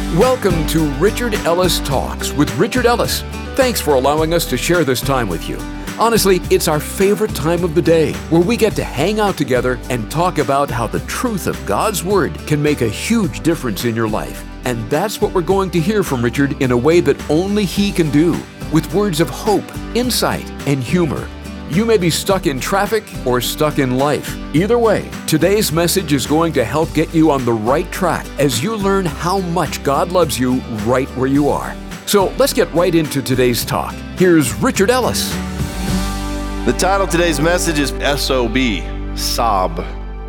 Welcome to Richard Ellis Talks with Richard Ellis. Thanks for allowing us to share this time with you. Honestly, it's our favorite time of the day where we get to hang out together and talk about how the truth of God's Word can make a huge difference in your life. And that's what we're going to hear from Richard in a way that only he can do, with words of hope, insight, and humor. You may be stuck in traffic or stuck in life. Either way, today's message is going to help get you on the right track as you learn how much God loves you right where you are. So let's get right into today's talk. Here's Richard Ellis. The title of today's message is S-O-B, Sob.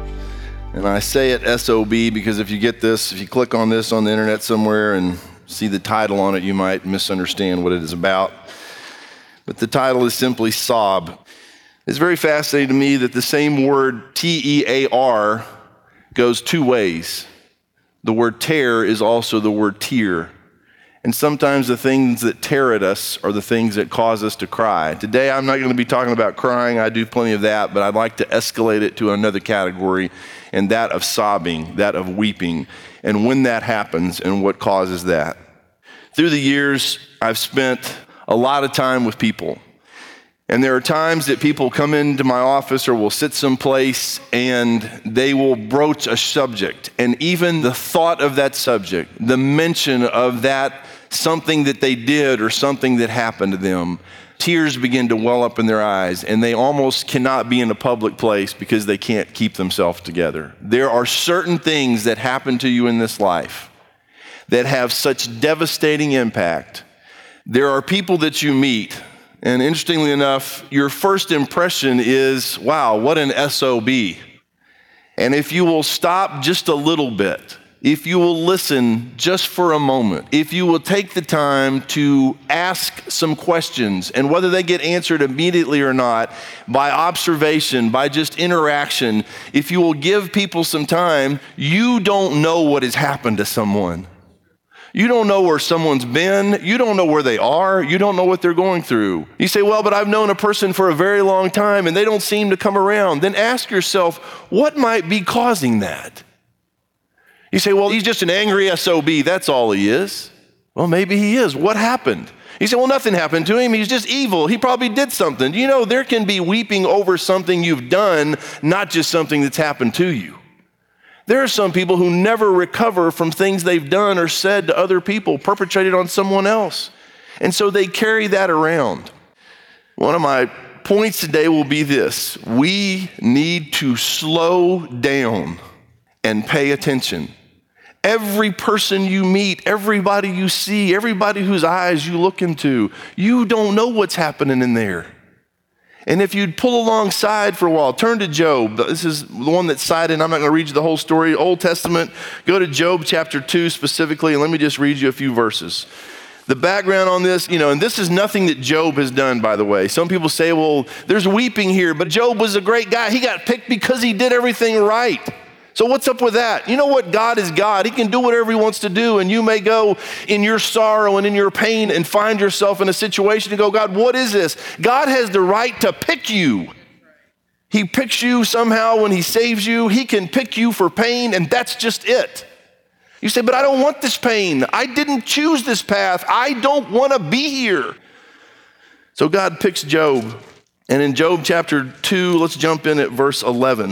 And I say it S-O-B because if you click on this on the internet somewhere and see the title on it, you might misunderstand what it is about. But the title is simply Sob. It's very fascinating to me that the same word T-E-A-R goes two ways. The word tear is also the word tear. And sometimes the things that tear at us are the things that cause us to cry. Today, I'm not going to be talking about crying. I do plenty of that, but I'd like to escalate it to another category, and that of sobbing, that of weeping, and when that happens and what causes that. Through the years, I've spent a lot of time with people. And there are times that people come into my office or will sit someplace and they will broach a subject. And even the thought of that subject, the mention of that something that they did or something that happened to them, tears begin to well up in their eyes and they almost cannot be in a public place because they can't keep themselves together. There are certain things that happen to you in this life that have such devastating impact. There are people that you meet, and interestingly enough, your first impression is, wow, what an SOB. And if you will stop just a little bit, if you will listen just for a moment, if you will take the time to ask some questions, and whether they get answered immediately or not, by observation, by just interaction, if you will give people some time, you don't know what has happened to someone. You don't know where someone's been. You don't know where they are. You don't know what they're going through. You say, well, but I've known a person for a very long time and they don't seem to come around. Then ask yourself, what might be causing that? You say, well, he's just an angry SOB. That's all he is. Well, maybe he is. What happened? You say, well, nothing happened to him. He's just evil. He probably did something. You know, there can be weeping over something you've done, not just something that's happened to you. There are some people who never recover from things they've done or said to other people, perpetrated on someone else. And so they carry that around. One of my points today will be this: we need to slow down and pay attention. Every person you meet, everybody you see, everybody whose eyes you look into, you don't know what's happening in there. And if you'd pull alongside for a while, turn to Job. This is the one that's cited. I'm not going to read you the whole story. Old Testament, go to Job chapter 2 specifically, and let me just read you a few verses. The background on this, and this is nothing that Job has done, by the way. Some people say, well, there's weeping here, but Job was a great guy. He got picked because he did everything right. So what's up with that? You know what? God is God. He can do whatever he wants to do. And you may go in your sorrow and in your pain and find yourself in a situation and go, God, what is this? God has the right to pick you. He picks you somehow when he saves you. He can pick you for pain, and that's just it. You say, but I don't want this pain. I didn't choose this path. I don't want to be here. So God picks Job. And in Job chapter 2, let's jump in at verse 11.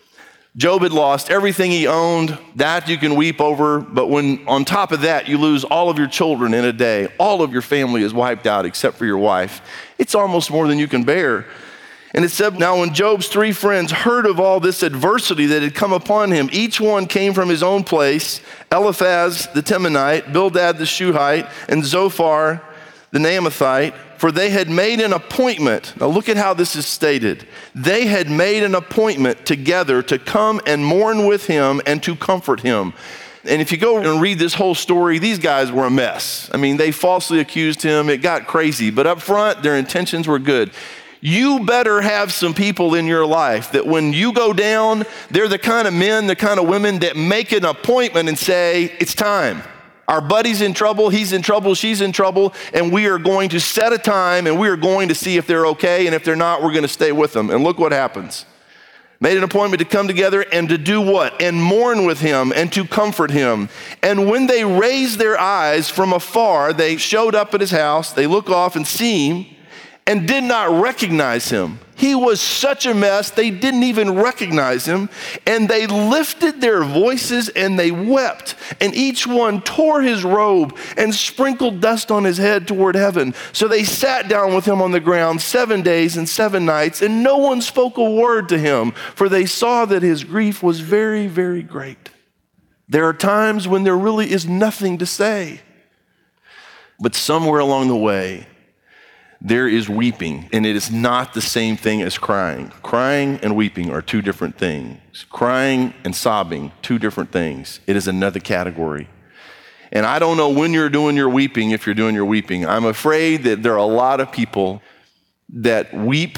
Job had lost everything he owned. That you can weep over, but when on top of that you lose all of your children in a day, all of your family is wiped out except for your wife, it's almost more than you can bear. And it said, now when Job's three friends heard of all this adversity that had come upon him, each one came from his own place: Eliphaz the Temanite, Bildad the Shuhite, and Zophar the Naamathite, for they had made an appointment. Now look at how this is stated. They had made an appointment together to come and mourn with him and to comfort him. And if you go and read this whole story, these guys were a mess. I mean, they falsely accused him. It got crazy, but up front, their intentions were good. You better have some people in your life that when you go down, they're the kind of men, the kind of women that make an appointment and say, it's time. Our buddy's in trouble, he's in trouble, she's in trouble, and we are going to set a time and we are going to see if they're okay, and if they're not, we're going to stay with them. And look what happens. Made an appointment to come together and to do what? And mourn with him and to comfort him. And when they raised their eyes from afar, they showed up at his house. They look off and see him and did not recognize him. He was such a mess, they didn't even recognize him. And they lifted their voices and they wept. And each one tore his robe and sprinkled dust on his head toward heaven. So they sat down with him on the ground 7 days and 7 nights, and no one spoke a word to him, for they saw that his grief was very, very great. There are times when there really is nothing to say. But somewhere along the way, there is weeping, and it is not the same thing as crying. Crying and weeping are two different things. Crying and sobbing, two different things. It is another category. And I don't know when you're doing your weeping, if you're doing your weeping. I'm afraid that there are a lot of people that weep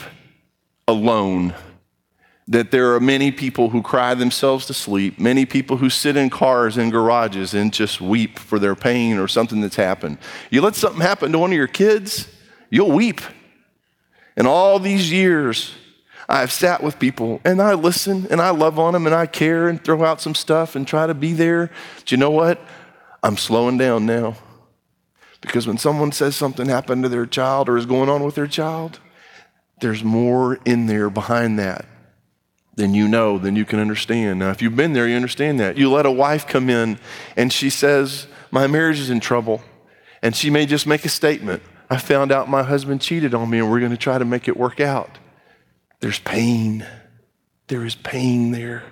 alone, that there are many people who cry themselves to sleep, many people who sit in cars and garages and just weep for their pain or something that's happened. You let something happen to one of your kids, you'll weep. And all these years, I've sat with people and I listen and I love on them and I care and throw out some stuff and try to be there. But you know what? I'm slowing down now. Because when someone says something happened to their child or is going on with their child, there's more in there behind that than you know, than you can understand. Now, if you've been there, you understand that. You let a wife come in and she says, my marriage is in trouble. And she may just make a statement. I found out my husband cheated on me and we're going to try to make it work out. There's pain. There is pain there.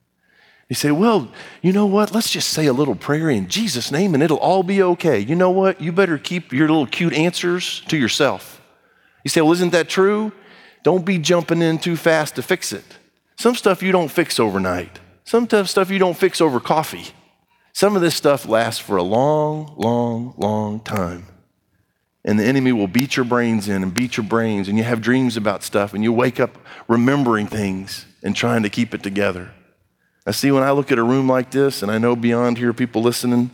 You say, well, you know what? Let's just say a little prayer in Jesus' name and it'll all be okay. You know what? You better keep your little cute answers to yourself. You say, well, isn't that true? Don't be jumping in too fast to fix it. Some stuff you don't fix overnight. Some stuff you don't fix over coffee. Some of this stuff lasts for a long, long, long time. And the enemy will beat your brains in and beat your brains, and you have dreams about stuff, and you wake up remembering things and trying to keep it together. I see when I look at a room like this, and I know beyond here people listening,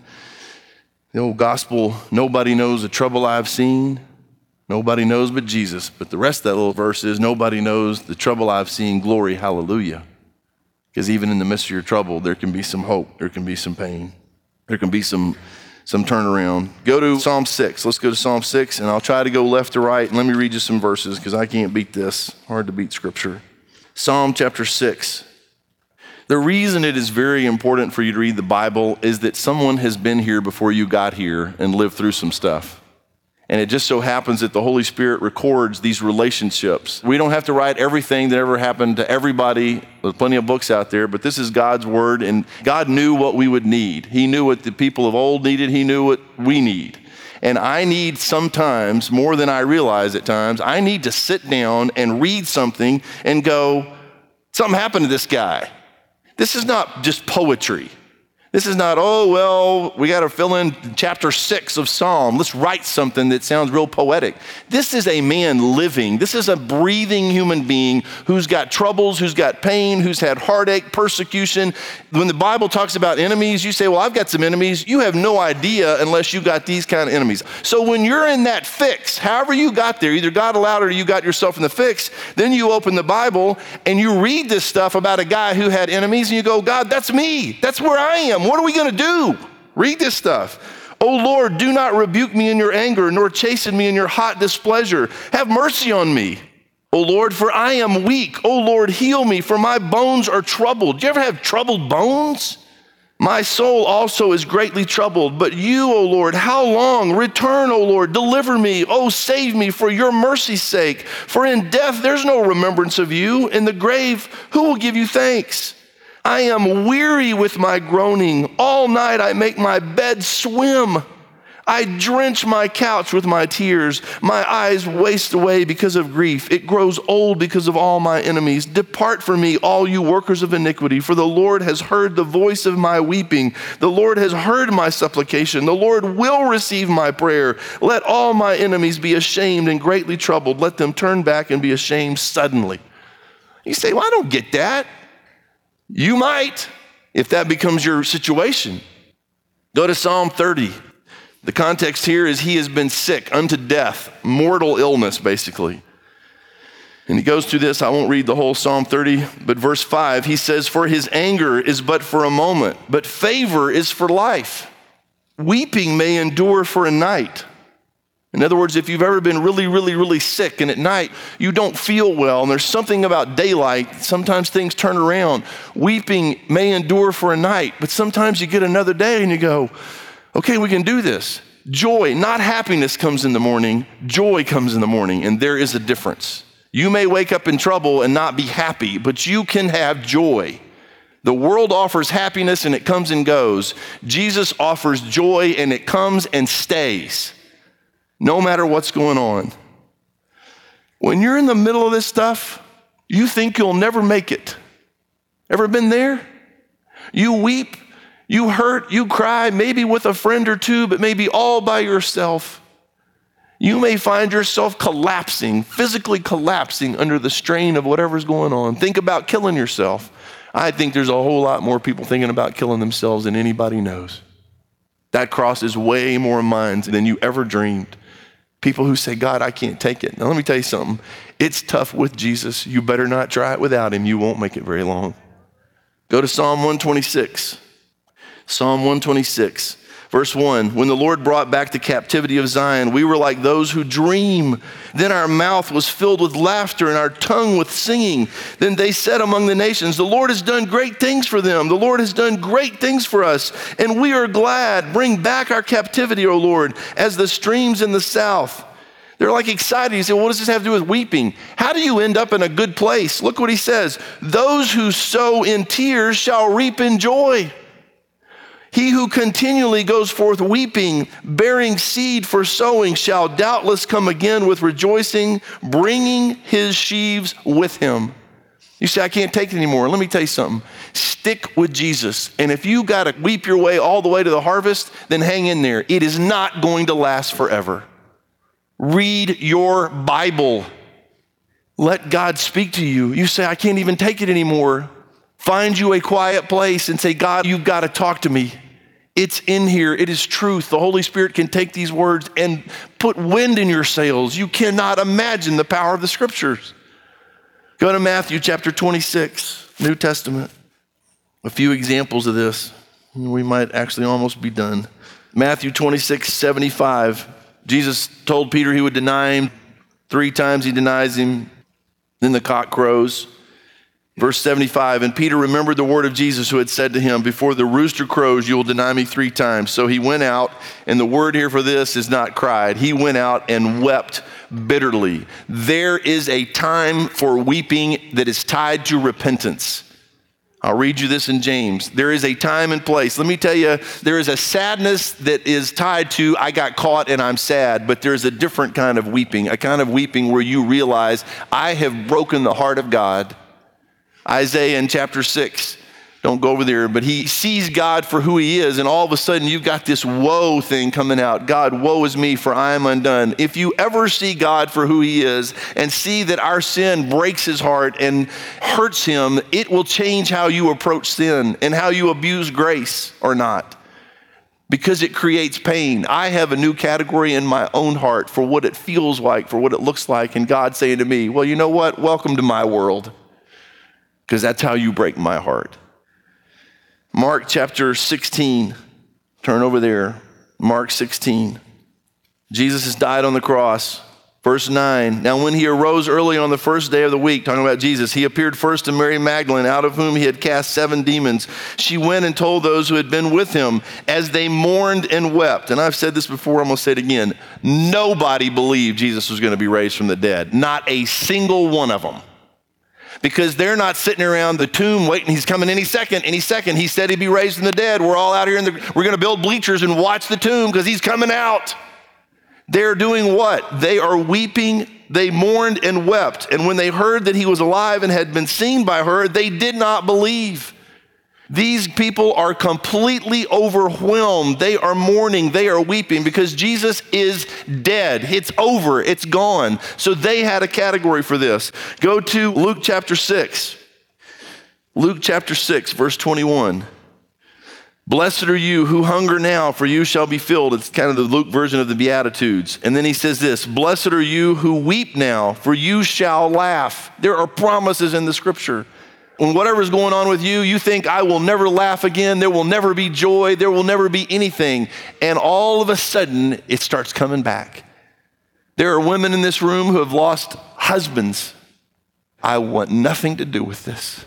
the old gospel, nobody knows the trouble I've seen, nobody knows but Jesus. But the rest of that little verse is, nobody knows the trouble I've seen, glory, hallelujah. Because even in the midst of your trouble, there can be some hope, there can be some pain, there can be some turnaround. Go to Psalm 6. Let's go to Psalm 6, and I'll try to go left to right, and let me read you some verses because I can't beat this. Hard to beat Scripture. Psalm chapter 6. The reason it is very important for you to read the Bible is that someone has been here before you got here and lived through some stuff. And it just so happens that the Holy Spirit records these relationships. We don't have to write everything that ever happened to everybody. There's plenty of books out there, but this is God's word, and God knew what we would need. He knew what the people of old needed. He knew what we need. And I need sometimes, more than I realize at times, I need to sit down and read something and go, something happened to this guy. This is not just poetry. This is not, oh, well, we got to fill in chapter 6 of Psalm. Let's write something that sounds real poetic. This is a man living. This is a breathing human being who's got troubles, who's got pain, who's had heartache, persecution. When the Bible talks about enemies, you say, well, I've got some enemies. You have no idea unless you got these kind of enemies. So when you're in that fix, however you got there, either God allowed it or you got yourself in the fix, then you open the Bible and you read this stuff about a guy who had enemies and you go, God, that's me. That's where I am. What are we going to do? Read this stuff. Oh Lord, do not rebuke me in your anger, nor chasten me in your hot displeasure. Have mercy on me, O Lord, for I am weak. O Lord, heal me, for my bones are troubled. Do you ever have troubled bones? My soul also is greatly troubled. But you, O Lord, how long? Return, O Lord, deliver me. Oh, save me for your mercy's sake. For in death there's no remembrance of you. In the grave, who will give you thanks? I am weary with my groaning. All night I make my bed swim. I drench my couch with my tears. My eyes waste away because of grief. It grows old because of all my enemies. Depart from me, all you workers of iniquity, for the Lord has heard the voice of my weeping. The Lord has heard my supplication. The Lord will receive my prayer. Let all my enemies be ashamed and greatly troubled. Let them turn back and be ashamed suddenly. You say, well, I don't get that. You might, if that becomes your situation. Go to Psalm 30. The context here is he has been sick unto death, mortal illness, basically. And he goes through this. I won't read the whole Psalm 30, but verse 5, he says, "For his anger is but for a moment, but favor is for life. Weeping may endure for a night." In other words, if you've ever been really, really, really sick and at night you don't feel well and there's something about daylight, sometimes things turn around. Weeping may endure for a night, but sometimes you get another day and you go, okay, we can do this. Joy, not happiness, comes in the morning. Joy comes in the morning, and there is a difference. You may wake up in trouble and not be happy, but you can have joy. The world offers happiness and it comes and goes. Jesus offers joy and it comes and stays, no matter what's going on. When you're in the middle of this stuff, you think you'll never make it. Ever been there? You weep, you hurt, you cry, maybe with a friend or two, but maybe all by yourself. You may find yourself collapsing, physically collapsing under the strain of whatever's going on. Think about killing yourself. I think there's a whole lot more people thinking about killing themselves than anybody knows. That crosses way more minds than you ever dreamed. People who say, God, I can't take it. Now let me tell you something. It's tough with Jesus. You better not try it without him. You won't make it very long. Go to Psalm 126. Psalm 126. Verse 1, when the Lord brought back the captivity of Zion, we were like those who dream. Then our mouth was filled with laughter and our tongue with singing. Then they said among the nations, the Lord has done great things for them. The Lord has done great things for us, and we are glad. Bring back our captivity, O Lord, as the streams in the south. They're like excited. You say, well, what does this have to do with weeping? How do you end up in a good place? Look what he says. Those who sow in tears shall reap in joy. He who continually goes forth weeping, bearing seed for sowing, shall doubtless come again with rejoicing, bringing his sheaves with him. You say, I can't take it anymore. Let me tell you something. Stick with Jesus. And if you got to weep your way all the way to the harvest, then hang in there. It is not going to last forever. Read your Bible. Let God speak to you. You say, I can't even take it anymore. Find you a quiet place and say, God, you've got to talk to me. It's in here. It is truth. The Holy Spirit can take these words and put wind in your sails. You cannot imagine the power of the scriptures. Go to Matthew chapter 26, New Testament. A few examples of this. We might actually almost be done. Matthew 26:75. Jesus told Peter he would deny him. 3 times he denies him. Then the cock crows. Verse 75, and Peter remembered the word of Jesus who had said to him, before the rooster crows, you will deny me 3 times. So he went out, and the word here for this is not cried. He went out and wept bitterly. There is a time for weeping that is tied to repentance. I'll read you this in James. There is a time and place. Let me tell you, there is a sadness that is tied to, I got caught and I'm sad, but there's a different kind of weeping, a kind of weeping where you realize, I have broken the heart of God. Isaiah in chapter 6, don't go over there, but he sees God for who he is, and all of a sudden you've got this woe thing coming out. God, woe is me, for I am undone. If you ever see God for who he is and see that our sin breaks his heart and hurts him, it will change how you approach sin and how you abuse grace or not, because it creates pain. I have a new category in my own heart for what it feels like, for what it looks like, and God saying to me, well, you know what? Welcome to my world. Because that's how you break my heart. Mark chapter 16, turn over there. Mark 16. Jesus has died on the cross. Verse 9, now when he arose early on the first day of the week, talking about Jesus, he appeared first to Mary Magdalene, out of whom he had cast 7 demons. She went and told those who had been with him as they mourned and wept. And I've said this before, I'm going to say it again. Nobody believed Jesus was going to be raised from the dead. Not a single one of them. Because they're not sitting around the tomb waiting. He's coming any second. He said he'd be raised from the dead. We're all out here, we're going to build bleachers and watch the tomb because he's coming out. They're doing what? They are weeping. They mourned and wept. And when they heard that he was alive and had been seen by her, they did not believe. These people are completely overwhelmed. They are mourning. They are weeping because Jesus is dead. It's over. It's gone. So they had a category for this. Go to Luke chapter 6. Luke chapter 6, verse 21. Blessed are you who hunger now, for you shall be filled. It's kind of the Luke version of the Beatitudes. And then he says this, blessed are you who weep now, for you shall laugh. There are promises in the scripture. When whatever's going on with you, you think, I will never laugh again. There will never be joy. There will never be anything. And all of a sudden, it starts coming back. There are women in this room who have lost husbands. I want nothing to do with this.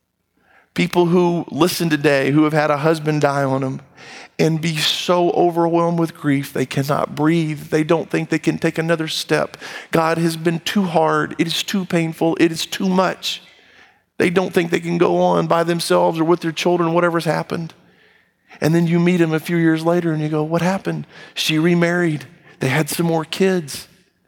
People who listen today who have had a husband die on them and be so overwhelmed with grief they cannot breathe. They don't think they can take another step. God has been too hard. It is too painful. It is too much. They don't think they can go on by themselves or with their children, whatever's happened. And then you meet them a few years later and you go, what happened? She remarried. They had some more kids.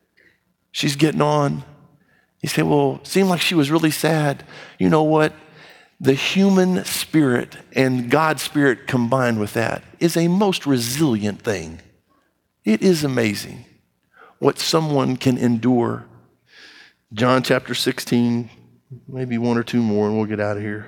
She's getting on. You say, well, it seemed like she was really sad. You know what? The human spirit and God's spirit combined with that is a most resilient thing. It is amazing what someone can endure. John chapter 16, maybe one or two more and we'll get out of here.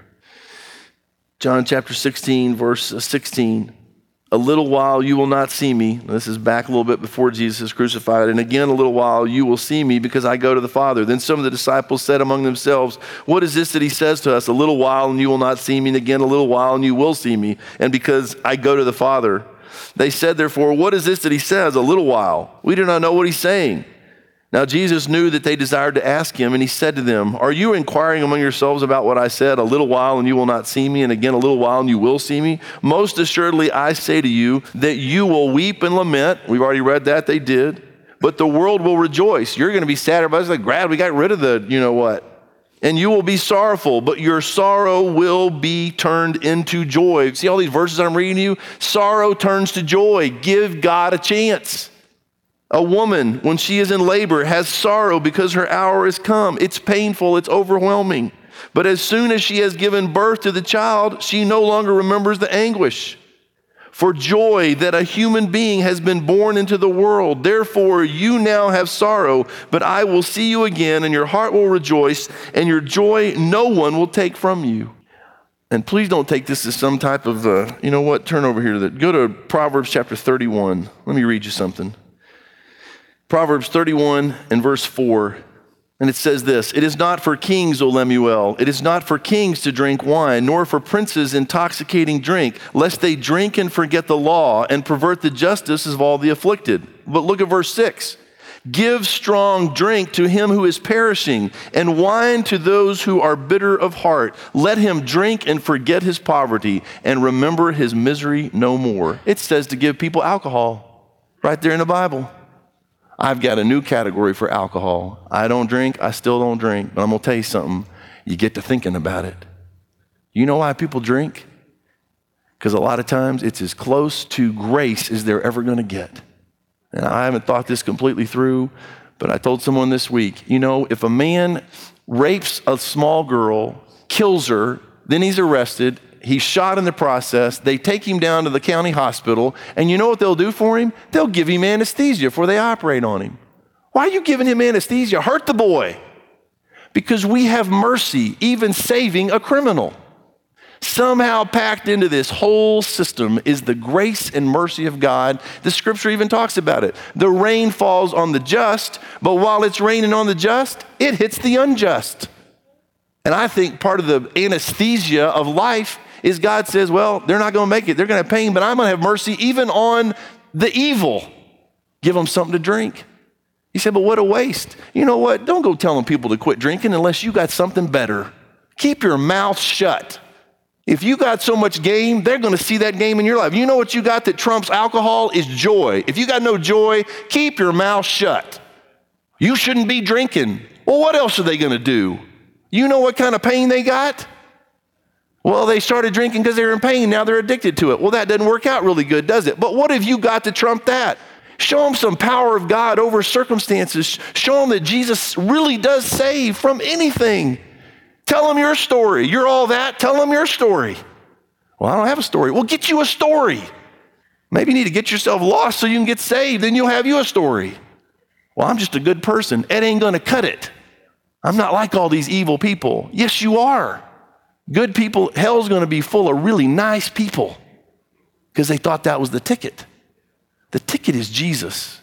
John chapter 16, verse 16. A little while you will not see me. This is back a little bit before Jesus is crucified. And again, a little while you will see me because I go to the Father. Then some of the disciples said among themselves, what is this that he says to us? A little while and you will not see me. And again, a little while and you will see me. And because I go to the Father. They said, therefore, what is this that he says? A little while. We do not know what he's saying. Now Jesus knew that they desired to ask him, and he said to them, are you inquiring among yourselves about what I said? A little while and you will not see me, and again a little while and you will see me. Most assuredly I say to you that you will weep and lament. We've already read that, they did. But the world will rejoice. You're going to be sad. Everybody's like, glad we got rid of the you know what. And you will be sorrowful, but your sorrow will be turned into joy. See all these verses I'm reading to you? Sorrow turns to joy. Give God a chance. A woman, when she is in labor, has sorrow because her hour has come. It's painful, it's overwhelming. But as soon as she has given birth to the child, she no longer remembers the anguish for joy that a human being has been born into the world. Therefore, you now have sorrow, but I will see you again, and your heart will rejoice, and your joy no one will take from you. And please don't take this as some type of, you know what, turn over here. Go to Proverbs chapter 31. Let me read you something. Proverbs 31 and verse 4, and it says this, it is not for kings, O Lemuel, it is not for kings to drink wine, nor for princes intoxicating drink, lest they drink and forget the law and pervert the justice of all the afflicted. But look at verse 6. Give strong drink to him who is perishing, and wine to those who are bitter of heart. Let him drink and forget his poverty, and remember his misery no more. It says to give people alcohol, right there in the Bible. I've got a new category for alcohol. I don't drink, I still don't drink. But I'm going to tell you something. You get to thinking about it. You know why people drink? Because a lot of times it's as close to grace as they're ever going to get. And I haven't thought this completely through, but I told someone this week, you know, if a man rapes a small girl, kills her, then he's arrested, he's shot in the process, they take him down to the county hospital, and you know what they'll do for him? They'll give him anesthesia before they operate on him. Why are you giving him anesthesia? Hurt the boy. Because we have mercy, even saving a criminal. Somehow packed into this whole system is the grace and mercy of God. The scripture even talks about it. The rain falls on the just, but while it's raining on the just, it hits the unjust. And I think part of the anesthesia of life is God says, well, they're not going to make it. They're going to have pain, but I'm going to have mercy even on the evil. Give them something to drink. He said, but what a waste. You know what? Don't go telling people to quit drinking unless you got something better. Keep your mouth shut. If you got so much game, they're going to see that game in your life. You know what you got that trumps alcohol is joy. If you got no joy, keep your mouth shut. You shouldn't be drinking. Well, what else are they going to do? You know what kind of pain they got? Well, they started drinking because they were in pain. Now they're addicted to it. Well, that doesn't work out really good, does it? But what have you got to trump that? Show them some power of God over circumstances. Show them that Jesus really does save from anything. Tell them your story. You're all that. Tell them your story. Well, I don't have a story. Well, get you a story. Maybe you need to get yourself lost so you can get saved. Then you'll have you a story. Well, I'm just a good person. It ain't going to cut it. I'm not like all these evil people. Yes, you are. Good people, hell's going to be full of really nice people. because they thought that was the ticket. The ticket is Jesus.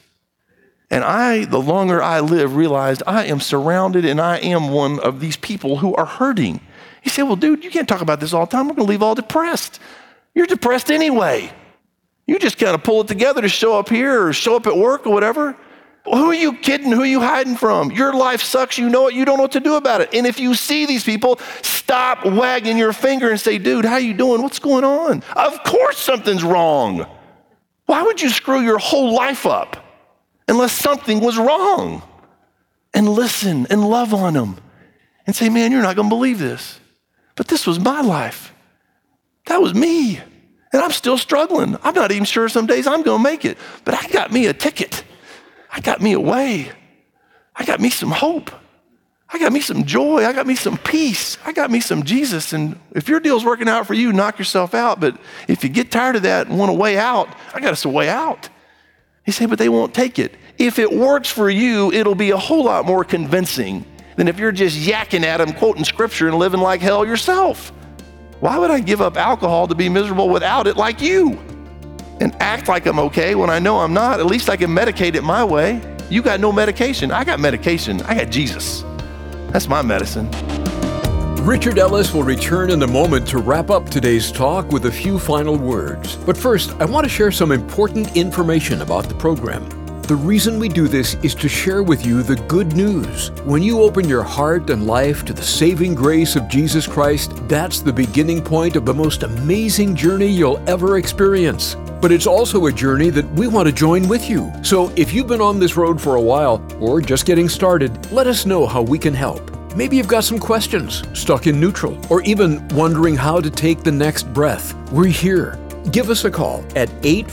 And the longer I live, realized I am surrounded and I am one of these people who are hurting. You say, well, dude, you can't talk about this all the time. We're going to leave all depressed. You're depressed anyway. You just kind of pull it together to show up here or show up at work or whatever. Who are you kidding? Who are you hiding from? Your life sucks. You know it. You don't know what to do about it. And if you see these people, stop wagging your finger and say, dude, how you doing? What's going on? Of course something's wrong. Why would you screw your whole life up unless something was wrong? And listen and love on them and say, man, you're not going to believe this, but this was my life. That was me. And I'm still struggling. I'm not even sure some days I'm going to make it, but I got me a ticket. I got me a way. I got me some hope. I got me some joy. I got me some peace. I got me some Jesus. And if your deal's working out for you, knock yourself out. But if you get tired of that and want a way out, I got us a way out. You say, but they won't take it. If it works for you, it'll be a whole lot more convincing than if you're just yakking at them, quoting scripture and living like hell yourself. Why would I give up alcohol to be miserable without it like you? And act like I'm okay when I know I'm not? At least I can medicate it my way. You got no medication. I got medication. I got Jesus. That's my medicine. Richard Ellis will return in a moment to wrap up today's talk with a few final words. But first, I want to share some important information about the program. The reason we do this is to share with you the good news. When you open your heart and life to the saving grace of Jesus Christ, that's the beginning point of the most amazing journey you'll ever experience. But it's also a journey that we want to join with you. So if you've been on this road for a while or just getting started, let us know how we can help. Maybe you've got some questions, stuck in neutral, or even wondering how to take the next breath. We're here. Give us a call at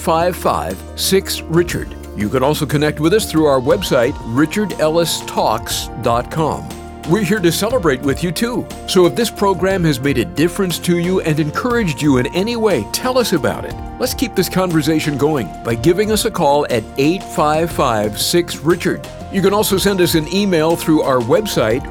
855-6-RICHARD. You can also connect with us through our website, richardellistalks.com. We're here to celebrate with you too. So if this program has made a difference to you and encouraged you in any way, tell us about it. Let's keep this conversation going by giving us a call at 855-6-RICHARD. You can also send us an email through our website,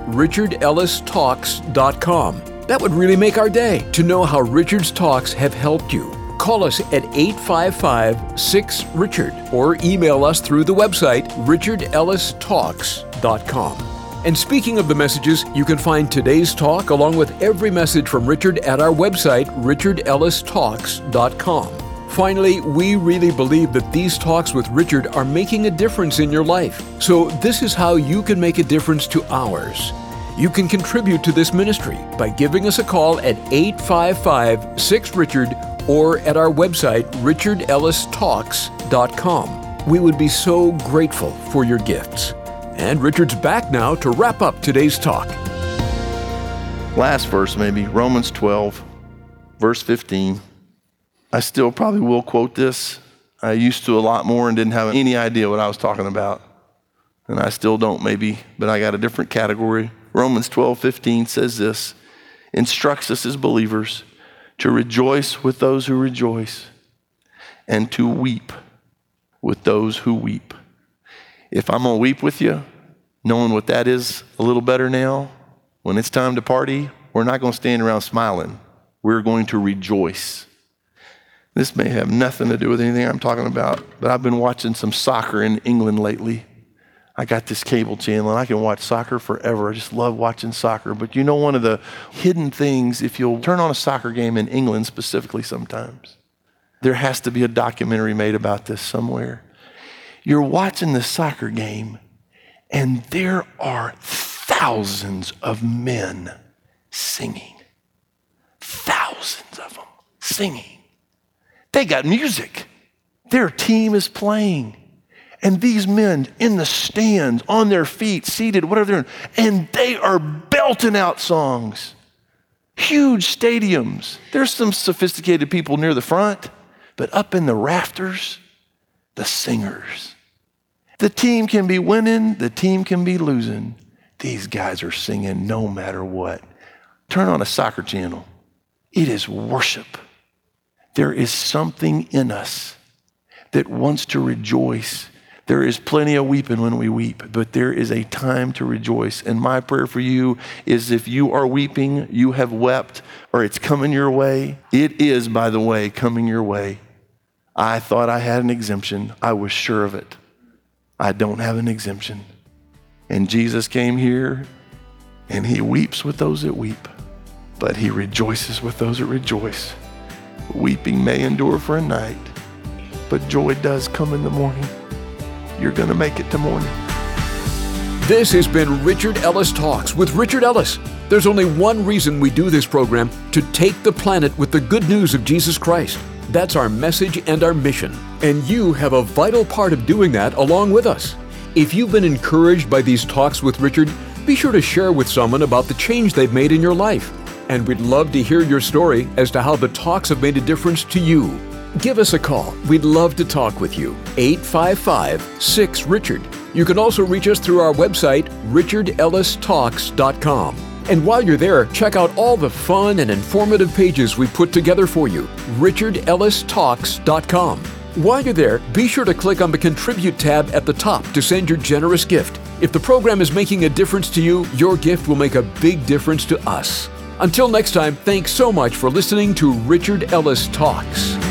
richardellistalks.com. That would really make our day to know how Richard's Talks have helped you. Call us at 855-6-RICHARD or email us through the website, richardellistalks.com. And speaking of the messages, you can find today's talk along with every message from Richard at our website, richardellistalks.com. Finally, we really believe that these talks with Richard are making a difference in your life. So this is how you can make a difference to ours. You can contribute to this ministry by giving us a call at 855-6-RICHARD or at our website, richardellistalks.com. We would be so grateful for your gifts. And Richard's back now to wrap up today's talk. Last verse maybe, Romans 12, verse 15. I still probably will quote this. I used to a lot more and didn't have any idea what I was talking about. And I still don't maybe, but I got a different category. Romans 12:15 says this, instructs us as believers to rejoice with those who rejoice and to weep with those who weep. If I'm going to weep with you, knowing what that is a little better now, when it's time to party, we're not going to stand around smiling. We're going to rejoice. This may have nothing to do with anything I'm talking about, but I've been watching some soccer in England lately. I got this cable channel and I can watch soccer forever. I just love watching soccer. But you know, one of the hidden things, if you'll turn on a soccer game in England specifically sometimes, there has to be a documentary made about this somewhere. You're watching the soccer game and there are thousands of men singing. Thousands of them singing. They got music. Their team is playing. And these men in the stands, on their feet, seated, whatever they're doing, and they are belting out songs. Huge stadiums. There's some sophisticated people near the front, but up in the rafters, the singers. The team can be winning, the team can be losing. These guys are singing no matter what. Turn on a soccer channel. It is worship. There is something in us that wants to rejoice. There is plenty of weeping when we weep, but there is a time to rejoice. And my prayer for you is if you are weeping, you have wept, or it's coming your way. It is, by the way, coming your way. I thought I had an exemption. I was sure of it. I don't have an exemption. And Jesus came here, and he weeps with those that weep, but he rejoices with those that rejoice. Weeping may endure for a night, but joy does come in the morning. You're going to make it to morning. This has been Richard Ellis Talks with Richard Ellis. There's only one reason we do this program: to take the planet with the good news of Jesus Christ. That's our message and our mission. And you have a vital part of doing that along with us. If you've been encouraged by these talks with Richard, be sure to share with someone about the change they've made in your life. And we'd love to hear your story as to how the talks have made a difference to you. Give us a call. We'd love to talk with you. 855-6-RICHARD. You can also reach us through our website, richardellistalks.com. And while you're there, check out all the fun and informative pages we put together for you, richardellistalks.com. While you're there, be sure to click on the Contribute tab at the top to send your generous gift. If the program is making a difference to you, your gift will make a big difference to us. Until next time, thanks so much for listening to Richard Ellis Talks.